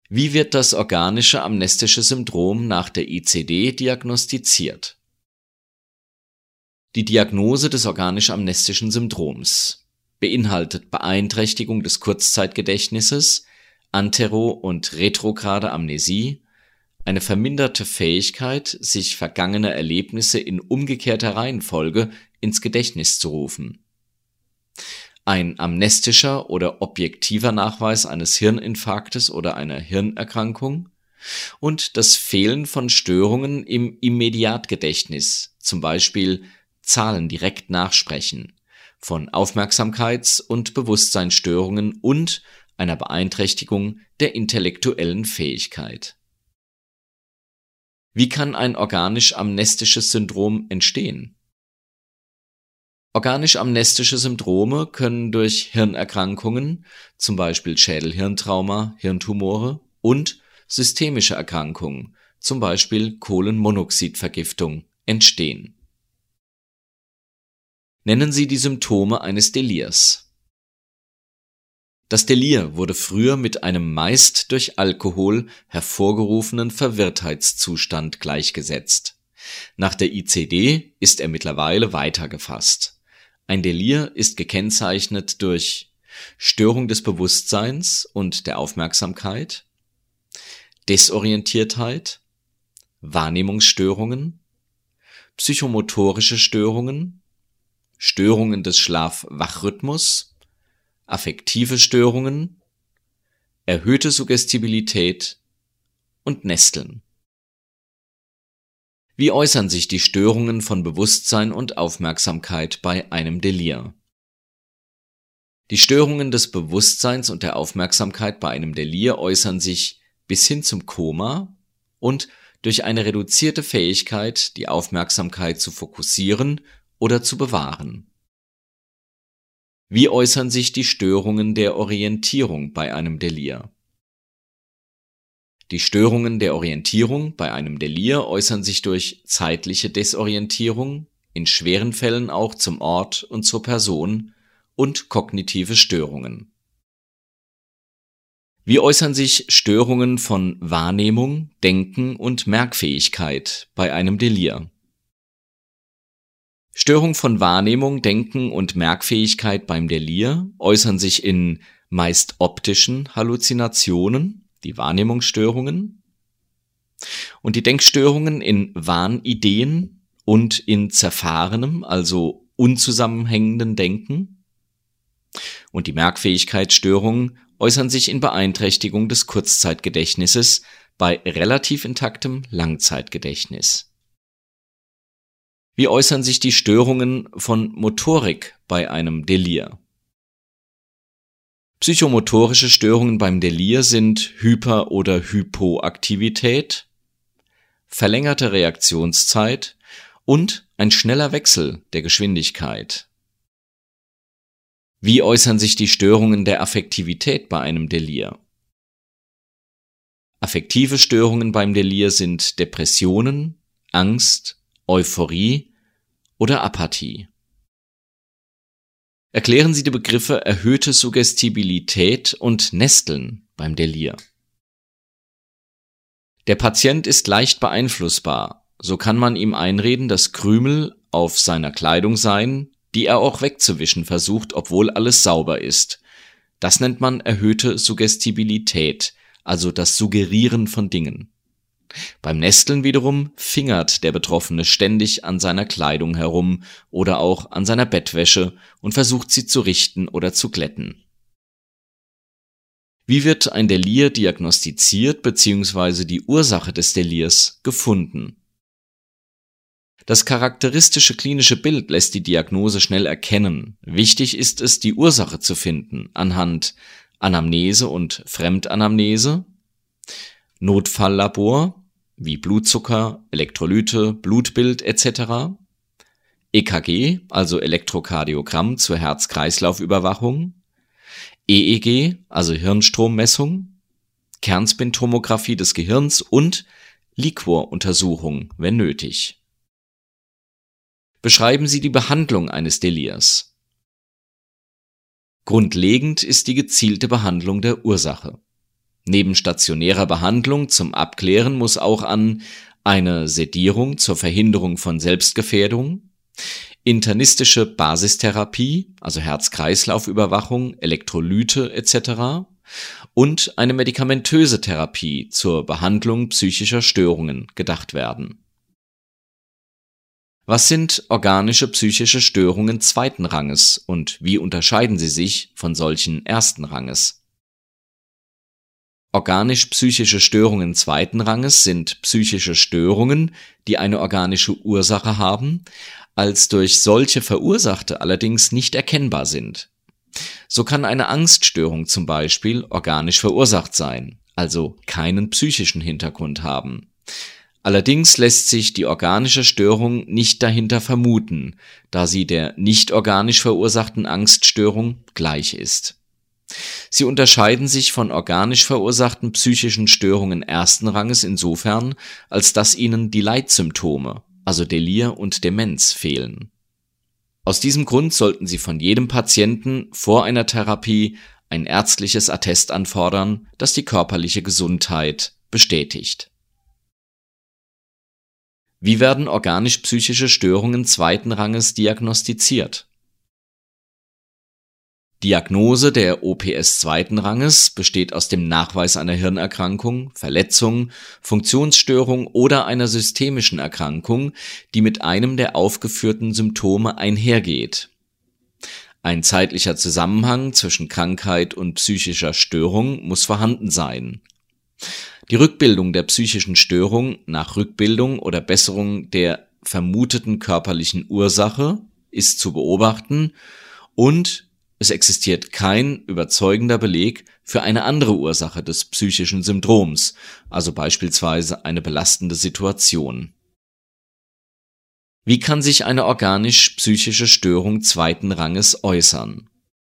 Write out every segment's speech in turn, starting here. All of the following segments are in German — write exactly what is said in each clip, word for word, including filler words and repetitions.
Wie wird das organische amnestische Syndrom nach der I C D diagnostiziert? Die Diagnose des organisch-amnestischen Syndroms beinhaltet Beeinträchtigung des Kurzzeitgedächtnisses, antero- und retrograde Amnesie, eine verminderte Fähigkeit, sich vergangene Erlebnisse in umgekehrter Reihenfolge ins Gedächtnis zu rufen, ein amnestischer oder objektiver Nachweis eines Hirninfarktes oder einer Hirnerkrankung und das Fehlen von Störungen im Immediatgedächtnis, zum Beispiel Zahlen direkt nachsprechen, von Aufmerksamkeits- und Bewusstseinsstörungen und einer Beeinträchtigung der intellektuellen Fähigkeit. Wie kann ein organisch-amnestisches Syndrom entstehen? Organisch-amnestische Syndrome können durch Hirnerkrankungen, zum Beispiel Schädel-Hirntrauma, Hirntumore und systemische Erkrankungen, zum Beispiel Kohlenmonoxidvergiftung, entstehen. Nennen Sie die Symptome eines Delirs. Das Delir wurde früher mit einem meist durch Alkohol hervorgerufenen Verwirrtheitszustand gleichgesetzt. Nach der I C D ist er mittlerweile weiter gefasst. Ein Delir ist gekennzeichnet durch Störung des Bewusstseins und der Aufmerksamkeit, Desorientiertheit, Wahrnehmungsstörungen, psychomotorische Störungen, Störungen des Schlaf-Wach-Rhythmus, affektive Störungen, erhöhte Suggestibilität und Nesteln. Wie äußern sich die Störungen von Bewusstsein und Aufmerksamkeit bei einem Delir? Die Störungen des Bewusstseins und der Aufmerksamkeit bei einem Delir äußern sich bis hin zum Koma und durch eine reduzierte Fähigkeit, die Aufmerksamkeit zu fokussieren oder zu bewahren. Wie äußern sich die Störungen der Orientierung bei einem Delir? Die Störungen der Orientierung bei einem Delir äußern sich durch zeitliche Desorientierung, in schweren Fällen auch zum Ort und zur Person, und kognitive Störungen. Wie äußern sich Störungen von Wahrnehmung, Denken und Merkfähigkeit bei einem Delir? Störung von Wahrnehmung, Denken und Merkfähigkeit beim Delir äußern sich in meist optischen Halluzinationen, die Wahrnehmungsstörungen, und die Denkstörungen in Wahnideen und in zerfahrenem, also unzusammenhängenden Denken, und die Merkfähigkeitsstörungen äußern sich in Beeinträchtigung des Kurzzeitgedächtnisses bei relativ intaktem Langzeitgedächtnis. Wie äußern sich die Störungen von Motorik bei einem Delir? Psychomotorische Störungen beim Delir sind Hyper- oder Hypoaktivität, verlängerte Reaktionszeit und ein schneller Wechsel der Geschwindigkeit. Wie äußern sich die Störungen der Affektivität bei einem Delir? Affektive Störungen beim Delir sind Depressionen, Angst, Euphorie oder Apathie. Erklären Sie die Begriffe erhöhte Suggestibilität und Nesteln beim Delir. Der Patient ist leicht beeinflussbar, so kann man ihm einreden, dass Krümel auf seiner Kleidung seien, die er auch wegzuwischen versucht, obwohl alles sauber ist. Das nennt man erhöhte Suggestibilität, also das Suggerieren von Dingen. Beim Nesteln wiederum fingert der Betroffene ständig an seiner Kleidung herum oder auch an seiner Bettwäsche und versucht sie zu richten oder zu glätten. Wie wird ein Delir diagnostiziert bzw. die Ursache des Delirs gefunden? Das charakteristische klinische Bild lässt die Diagnose schnell erkennen. Wichtig ist es, die Ursache zu finden anhand Anamnese und Fremdanamnese, Notfalllabor wie Blutzucker, Elektrolyte, Blutbild et cetera, E K G, also Elektrokardiogramm zur Herz-Kreislauf-Überwachung, E E G, also Hirnstrommessung, Kernspintomographie des Gehirns und Liquoruntersuchung, wenn nötig. Beschreiben Sie die Behandlung eines Delirs. Grundlegend ist die gezielte Behandlung der Ursache. Neben stationärer Behandlung zum Abklären muss auch an eine Sedierung zur Verhinderung von Selbstgefährdung, internistische Basistherapie, also Herz-Kreislauf-Überwachung, Elektrolyte et cetera und eine medikamentöse Therapie zur Behandlung psychischer Störungen gedacht werden. Was sind organische psychische Störungen zweiten Ranges und wie unterscheiden sie sich von solchen ersten Ranges? Organisch-psychische Störungen zweiten Ranges sind psychische Störungen, die eine organische Ursache haben, als durch solche Verursachte allerdings nicht erkennbar sind. So kann eine Angststörung zum Beispiel organisch verursacht sein, also keinen psychischen Hintergrund haben. Allerdings lässt sich die organische Störung nicht dahinter vermuten, da sie der nicht organisch verursachten Angststörung gleich ist. Sie unterscheiden sich von organisch verursachten psychischen Störungen ersten Ranges insofern, als dass ihnen die Leitsymptome, also Delir und Demenz, fehlen. Aus diesem Grund sollten Sie von jedem Patienten vor einer Therapie ein ärztliches Attest anfordern, das die körperliche Gesundheit bestätigt. Wie werden organisch-psychische Störungen zweiten Ranges diagnostiziert? Diagnose der O P S zweiten Ranges besteht aus dem Nachweis einer Hirnerkrankung, Verletzung, Funktionsstörung oder einer systemischen Erkrankung, die mit einem der aufgeführten Symptome einhergeht. Ein zeitlicher Zusammenhang zwischen Krankheit und psychischer Störung muss vorhanden sein. Die Rückbildung der psychischen Störung nach Rückbildung oder Besserung der vermuteten körperlichen Ursache ist zu beobachten und es existiert kein überzeugender Beleg für eine andere Ursache des psychischen Syndroms, also beispielsweise eine belastende Situation. Wie kann sich eine organisch-psychische Störung zweiten Ranges äußern?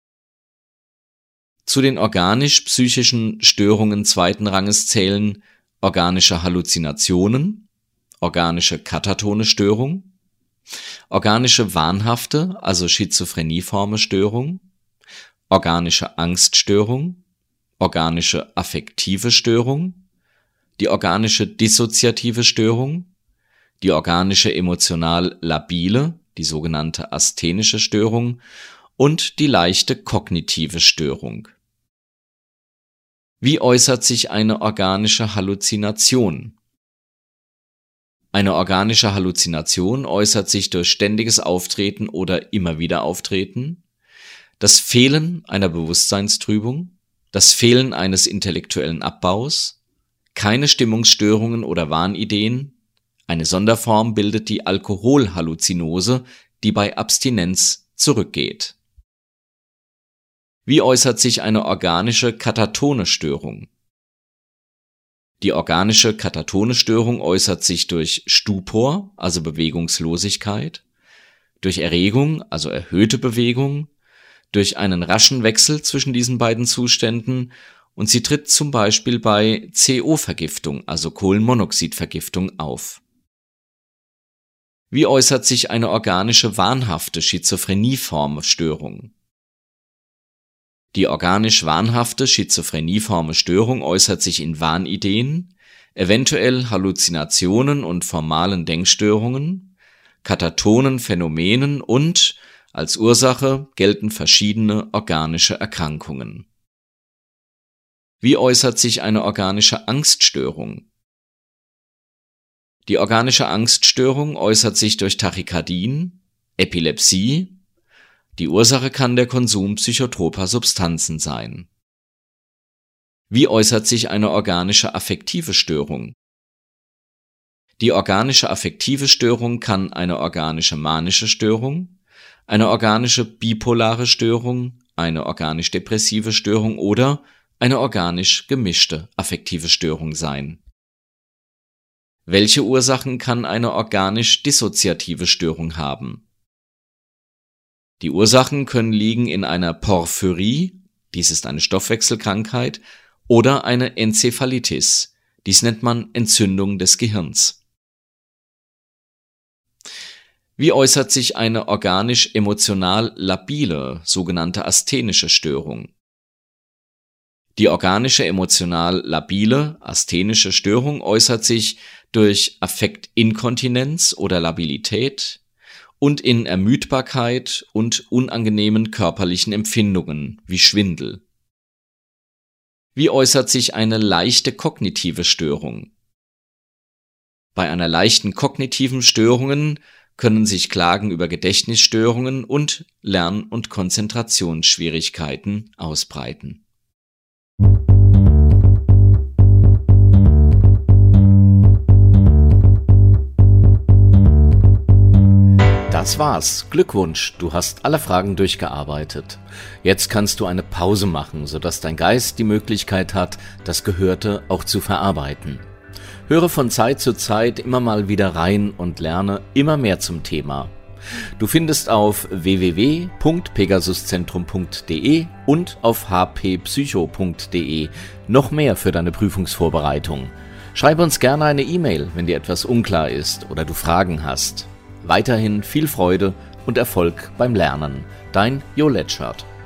Zu den organisch-psychischen Störungen zweiten Ranges zählen organische Halluzinationen, organische katatone Störung, organische wahnhafte, also schizophrenieforme Störung, organische Angststörung, organische affektive Störung, die organische dissoziative Störung, die organische emotional labile, die sogenannte asthenische Störung und die leichte kognitive Störung. Wie äußert sich eine organische Halluzination? Eine organische Halluzination äußert sich durch ständiges Auftreten oder immer wieder Auftreten, das Fehlen einer Bewusstseinstrübung, das Fehlen eines intellektuellen Abbaus, keine Stimmungsstörungen oder Wahnideen. Eine Sonderform bildet die Alkoholhalluzinose, die bei Abstinenz zurückgeht. Wie äußert sich eine organische katatone Störung? Die organische katatone Störung äußert sich durch Stupor, also Bewegungslosigkeit, durch Erregung, also erhöhte Bewegung, durch einen raschen Wechsel zwischen diesen beiden Zuständen und sie tritt zum Beispiel bei C O-Vergiftung, also Kohlenmonoxidvergiftung, auf. Wie äußert sich eine organische wahnhafte Schizophrenieform-Störung? Die organisch wahnhafte schizophrenieforme Störung äußert sich in Wahnideen, eventuell Halluzinationen und formalen Denkstörungen, katatonen Phänomenen und als Ursache gelten verschiedene organische Erkrankungen. Wie äußert sich eine organische Angststörung? Die organische Angststörung äußert sich durch Tachykardien, Epilepsie. Die Ursache kann der Konsum psychotroper Substanzen sein. Wie äußert sich eine organische affektive Störung? Die organische affektive Störung kann eine organische manische Störung, eine organische bipolare Störung, eine organisch-depressive Störung oder eine organisch gemischte affektive Störung sein. Welche Ursachen kann eine organisch-dissoziative Störung haben? Die Ursachen können liegen in einer Porphyrie, dies ist eine Stoffwechselkrankheit, oder eine Enzephalitis, dies nennt man Entzündung des Gehirns. Wie äußert sich eine organisch-emotional labile, sogenannte asthenische Störung? Die organische emotional labile asthenische Störung äußert sich durch Affektinkontinenz oder Labilität und in Ermüdbarkeit und unangenehmen körperlichen Empfindungen wie Schwindel. Wie äußert sich eine leichte kognitive Störung? Bei einer leichten kognitiven Störungen können sich Klagen über Gedächtnisstörungen und Lern- und Konzentrationsschwierigkeiten ausbreiten. Das war's. Glückwunsch, du hast alle Fragen durchgearbeitet. Jetzt kannst du eine Pause machen, sodass dein Geist die Möglichkeit hat, das Gehörte auch zu verarbeiten. Höre von Zeit zu Zeit immer mal wieder rein und lerne immer mehr zum Thema. Du findest auf w w w punkt pegasuszentrum punkt d e und auf h p psycho punkt d e noch mehr für deine Prüfungsvorbereitung. Schreib uns gerne eine E-Mail, wenn dir etwas unklar ist oder du Fragen hast. Weiterhin viel Freude und Erfolg beim Lernen. Dein Jo Letschert.